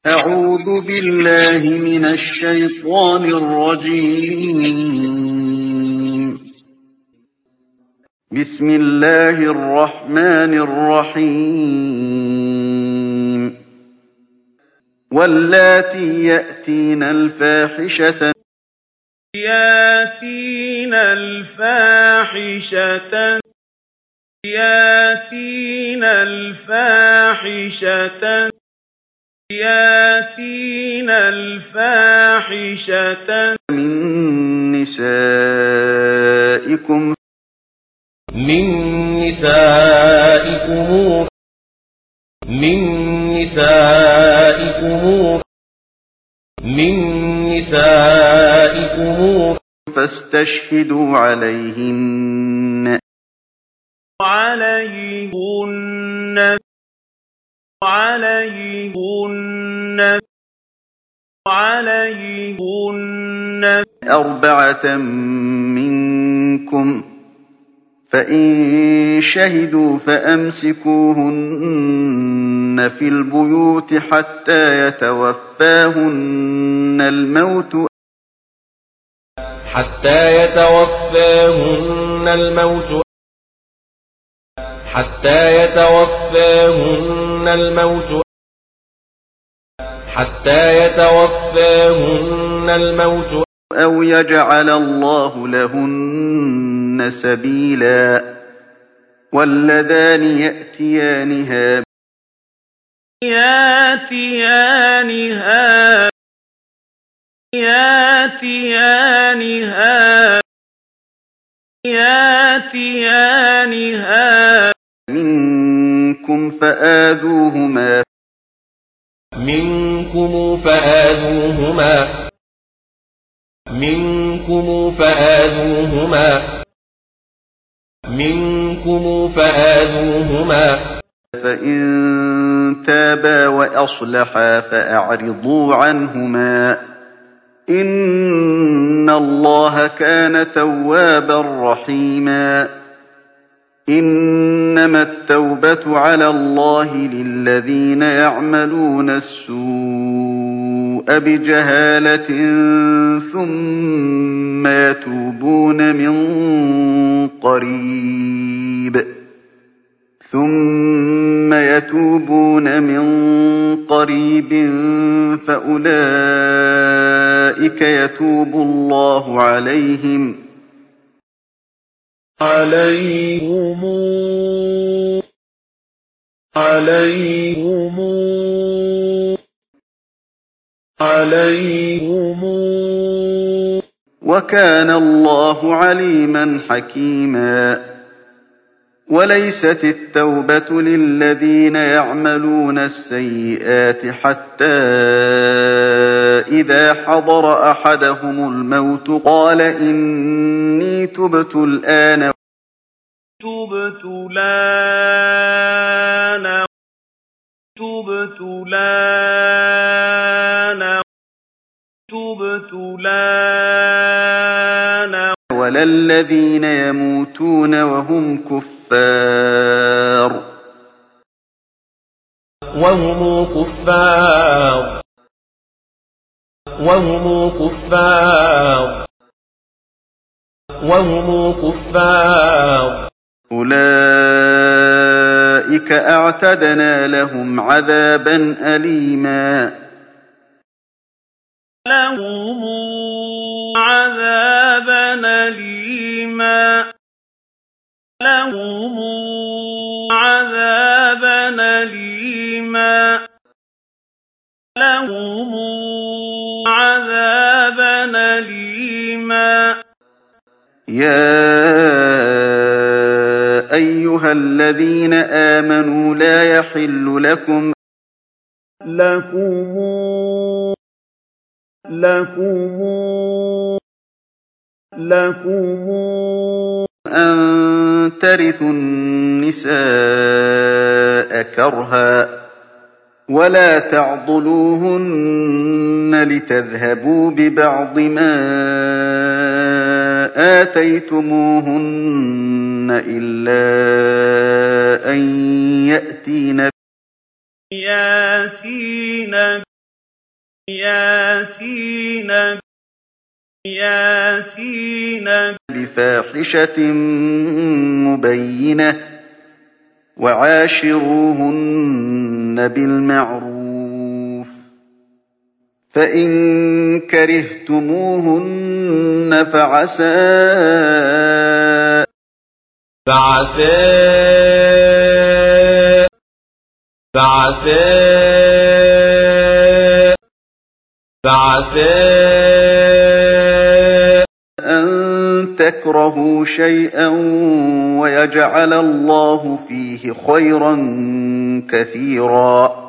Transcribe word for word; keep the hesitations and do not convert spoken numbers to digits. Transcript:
أعوذ بالله من الشيطان الرجيم. بسم الله الرحمن الرحيم. واللاتي يأتين الفاحشة ياتين الفاحشة ياتين الفاحشة ياتين الفاحشة من نسائكم من نسائكم من نسائكم من نسائكم فاستشهدوا عليهن عليهن عليهن عليهن أربعة منكم، فإن شهدوا فأمسكوهن في البيوت حتى يتوفاهن الموت حتى يتوفاهن الموت حتى يتوفاهن الموت حتى يتوفاهن الموت أو يجعل الله لهن سبيلا. واللذان يأتيانها ياتيانها ياتيانها ياتيانها منكم فآذوهما منكم فآذوهما منكم فآذوهما منكم فآذوهما فإن تابا وأصلحا فأعرضوا عنهما، إن الله كان توابا رحيما. إنما التوبة على الله للذين يعملون السوء بجهالة ثم يتوبون من قريب ثم يتوبون من قريب فأولئك يتوب الله عليهم عليهم عليهم عليهم وكان الله عليما حكيما. وليست التوبة للذين يعملون السيئات حتى إذا حضر أحدهم الموت قال إني تبت الآن تبت الآن تبت الآن تبت الآن ولا الذين يموتون وهم كفار وهم كفار وهم كفار وهم كفار أولئك أعتدنا لهم عذابا أليما. لهم عذابا أليما لهم عذابا أليما لهم عذابا أليما. يا أيها الذين آمنوا لا يحل لكم لكم لكم لكم أن ترثوا النساء كرها ولا تعضلوهن لتذهبوا ببعض ما آتيتموهن إلا أن يأتين ياتين ياتين ياتين بفاحشة مبينة وعاشروهن بالمعروف فإن كرهتموهن فعسى فعسى فعسى فعسى أن تكرهوا شيئا ويجعل الله فيه خيرا كثيرا